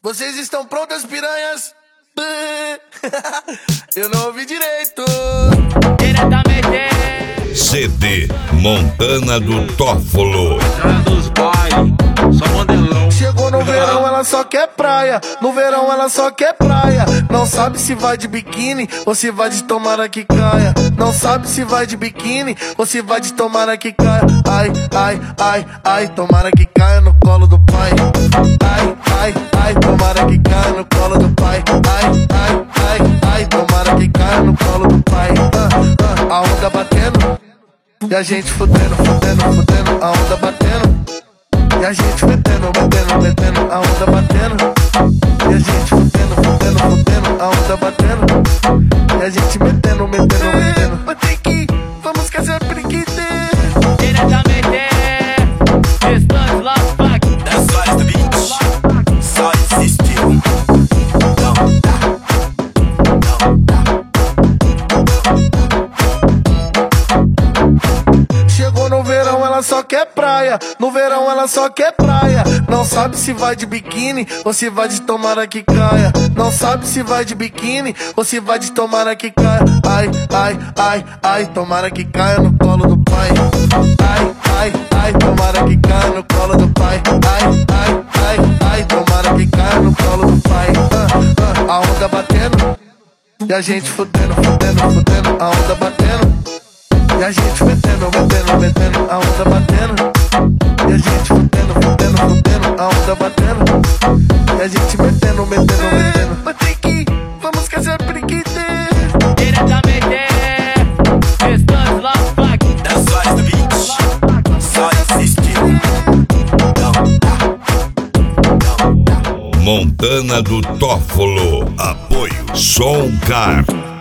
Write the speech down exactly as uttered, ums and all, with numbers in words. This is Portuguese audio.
Vocês estão prontas, piranhas? Eu não ouvi direito. Diretamente C D Montana do Tófolo. Dos bailes, só modelão. Chegou no verão, ela só quer praia. No verão, ela só quer praia. Não sabe se vai de biquíni ou se vai de tomara que caia. Não sabe se vai de biquíni ou se vai de tomara que caia. Ai, ai, ai, ai, tomara que caia no colo do pai. Ai, ai, ai, tomara que caia no colo do pai. Ai, ai, ai, ai, tomara que caia no colo do pai. Ah, ah, a onda batendo e a gente fudendo, fudendo, fudendo. A onda batendo e a gente metendo, metendo, metendo. A onda batendo e a gente fudendo, fudendo, fudendo. A onda batendo e a gente metendo, metendo, metendo. Vai ter que ir, vamos casar periquite. Diretamente Distante Las Vegas. Das horas do beat só existe um. Não dá, não dá. Chegou no verão, ela só quer praia. No verão, ela só quer praia. Não sabe se vai de biquíni ou se vai de tomara que caia. Não sabe se vai de biquíni ou se vai de tomara que caia. Ai, ai, ai, ai, tomara que caia no colo do pai. Ai, ai, ai, tomara que caia no colo do pai. Ai, ai, ai, ai, tomara que caia no colo do pai. Ah, ah, a onda batendo e a gente fudendo, fudendo, fudendo. A onda batendo e a gente metendo, metendo, metendo. A onda batendo e a gente fudendo, fudendo, fudendo. A onda batendo e a gente metendo, metendo, metendo. Vai ter que ir, vamos casar periquite. Diretamente Distante Las Vegas. Das horas do beat só existe um. Não dá, não dá. Montana do Tófolo. Apoio Som Car.